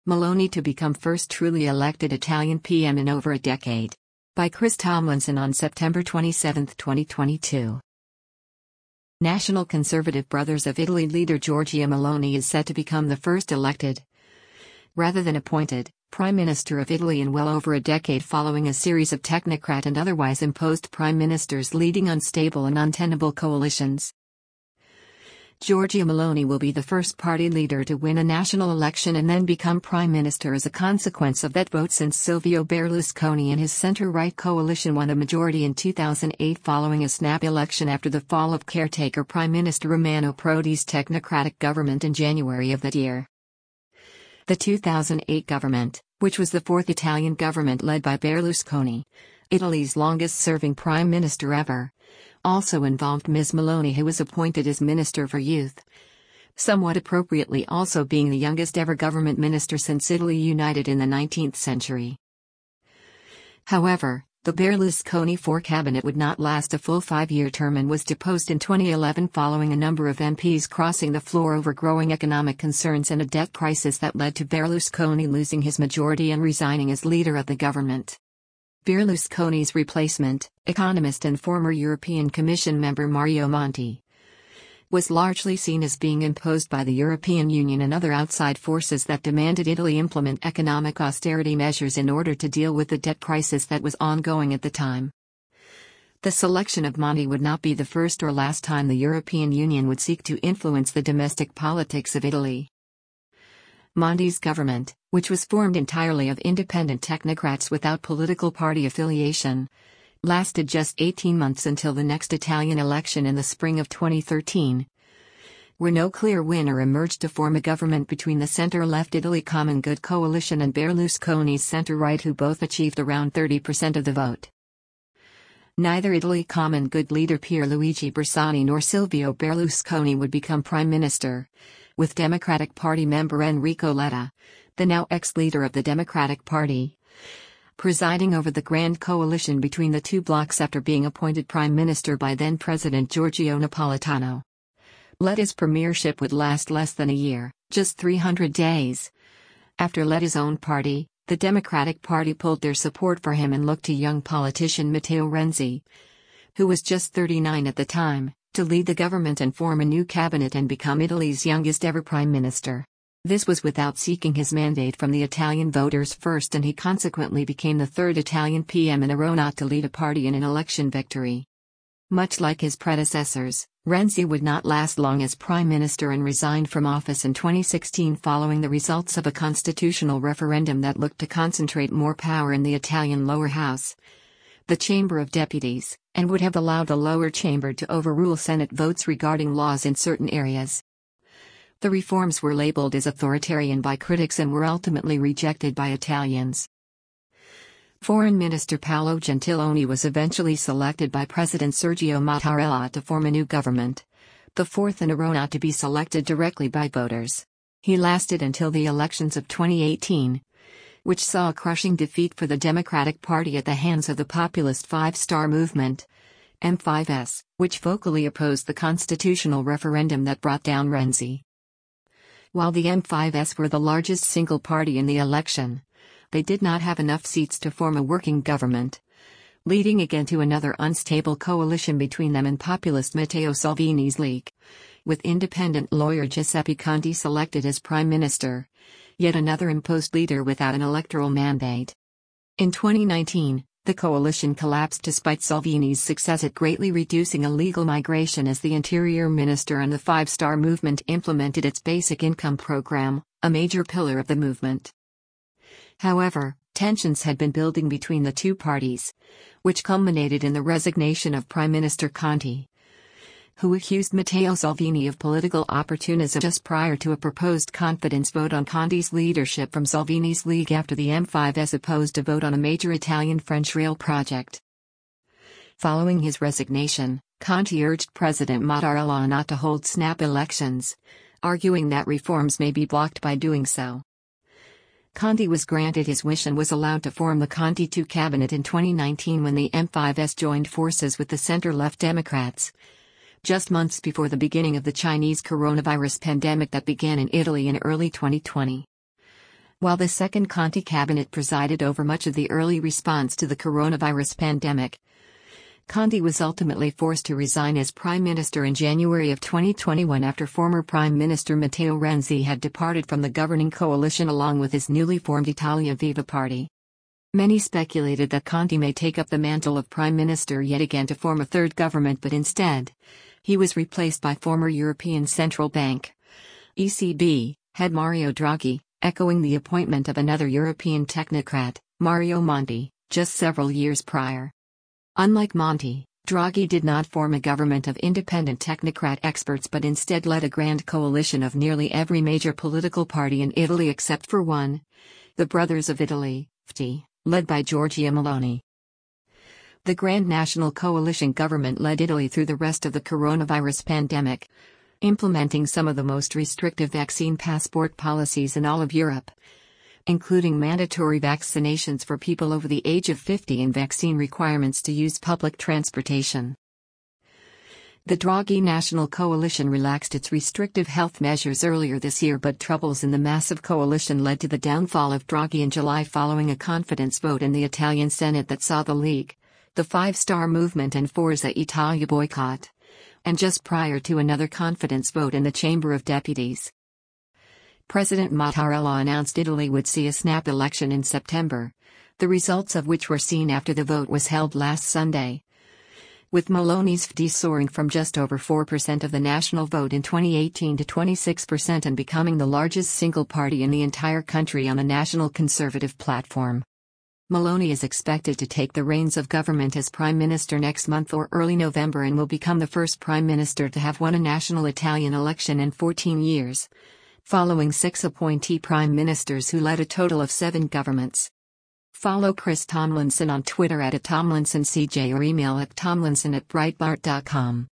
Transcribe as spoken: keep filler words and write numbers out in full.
Meloni to become first truly elected Italian P M in over a decade. By Chris Tomlinson on September twenty-seventh, twenty twenty-two. National Conservative Brothers of Italy leader Giorgia Meloni is set to become the first elected, rather than appointed, Prime Minister of Italy in well over a decade following a series of technocrat and otherwise imposed prime ministers leading unstable and untenable coalitions. Giorgia Meloni will be the first party leader to win a national election and then become prime minister as a consequence of that vote since Silvio Berlusconi and his center-right coalition won a majority in two thousand eight following a snap election after the fall of caretaker Prime Minister Romano Prodi's technocratic government in January of that year. The two thousand eight government, which was the fourth Italian government led by Berlusconi, Italy's longest-serving prime minister ever, also involved Miz Meloni, who was appointed as Minister for Youth, somewhat appropriately also being the youngest ever government minister since Italy united in the nineteenth century. However, the Berlusconi four cabinet would not last a full five-year term and was deposed in twenty eleven following a number of M Ps crossing the floor over growing economic concerns and a debt crisis that led to Berlusconi losing his majority and resigning as leader of the government. Berlusconi's replacement, economist and former European Commission member Mario Monti, was largely seen as being imposed by the European Union and other outside forces that demanded Italy implement economic austerity measures in order to deal with the debt crisis that was ongoing at the time. The selection of Monti would not be the first or last time the European Union would seek to influence the domestic politics of Italy. Monti's government, which was formed entirely of independent technocrats without political party affiliation, lasted just eighteen months until the next Italian election in the spring of twenty thirteen, where no clear winner emerged to form a government between the center-left Italy Common Good coalition and Berlusconi's center-right, who both achieved around thirty percent of the vote. Neither Italy Common Good leader Pierluigi Bersani nor Silvio Berlusconi would become prime minister, with Democratic Party member Enrico Letta, the now ex-leader of the Democratic Party, presiding over the grand coalition between the two blocs after being appointed prime minister by then-President Giorgio Napolitano. Letta's premiership would last less than a year, just three hundred days. After Letta's own party, the Democratic Party pulled their support for him and looked to young politician Matteo Renzi, who was just thirty-nine at the time, to lead the government and form a new cabinet and become Italy's youngest ever prime minister. This was without seeking his mandate from the Italian voters first, and he consequently became the third Italian P M in a row not to lead a party in an election victory. Much like his predecessors, Renzi would not last long as prime minister and resigned from office in twenty sixteen following the results of a constitutional referendum that looked to concentrate more power in the Italian lower house, the Chamber of Deputies, and would have allowed the lower chamber to overrule Senate votes regarding laws in certain areas. The reforms were labeled as authoritarian by critics and were ultimately rejected by Italians. Foreign Minister Paolo Gentiloni was eventually selected by President Sergio Mattarella to form a new government, the fourth in a row not to be selected directly by voters. He lasted until the elections of twenty eighteen, which saw a crushing defeat for the Democratic Party at the hands of the populist Five Star Movement, M five S, which vocally opposed the constitutional referendum that brought down Renzi. While the M five S were the largest single party in the election, they did not have enough seats to form a working government, leading again to another unstable coalition between them and populist Matteo Salvini's League, with independent lawyer Giuseppe Conte selected as prime minister, yet another imposed leader without an electoral mandate. In twenty nineteen, the coalition collapsed despite Salvini's success at greatly reducing illegal migration as the Interior Minister and the Five Star Movement implemented its basic income program, a major pillar of the movement. However, tensions had been building between the two parties, which culminated in the resignation of Prime Minister Conte, who accused Matteo Salvini of political opportunism just prior to a proposed confidence vote on Conte's leadership from Salvini's League after the M five S opposed a vote on a major Italian-French rail project. Following his resignation, Conte urged President Mattarella not to hold snap elections, arguing that reforms may be blocked by doing so. Conte was granted his wish and was allowed to form the Conte two cabinet in twenty nineteen when the M five S joined forces with the center-left Democrats, just months before the beginning of the Chinese coronavirus pandemic that began in Italy in early twenty twenty. While the second Conte cabinet presided over much of the early response to the coronavirus pandemic, Conte was ultimately forced to resign as prime minister in January of twenty twenty-one after former Prime Minister Matteo Renzi had departed from the governing coalition along with his newly formed Italia Viva party. Many speculated that Conte may take up the mantle of prime minister yet again to form a third government, but instead, he was replaced by former European Central Bank (E C B) head Mario Draghi, echoing the appointment of another European technocrat, Mario Monti, just several years prior. Unlike Monti, Draghi did not form a government of independent technocrat experts but instead led a grand coalition of nearly every major political party in Italy except for one, the Brothers of Italy, F T I, led by Giorgia Meloni. The Grand National Coalition government led Italy through the rest of the coronavirus pandemic, implementing some of the most restrictive vaccine passport policies in all of Europe, including mandatory vaccinations for people over the age of fifty and vaccine requirements to use public transportation. The Draghi National Coalition relaxed its restrictive health measures earlier this year, but troubles in the massive coalition led to the downfall of Draghi in July following a confidence vote in the Italian Senate that saw the League, the Five Star Movement and Forza Italia boycott, and just prior to another confidence vote in the Chamber of Deputies. President Mattarella announced Italy would see a snap election in September, the results of which were seen after the vote was held last Sunday, with Meloni's F T I soaring from just over four percent of the national vote in twenty eighteen to twenty-six percent and becoming the largest single party in the entire country on a national conservative platform. Meloni is expected to take the reins of government as prime minister next month or early November and will become the first prime minister to have won a national Italian election in fourteen years, following six appointee prime ministers who led a total of seven governments. Follow Chris Tomlinson on Twitter at Tomlinson C J or email at tomlinson at breitbart dot com.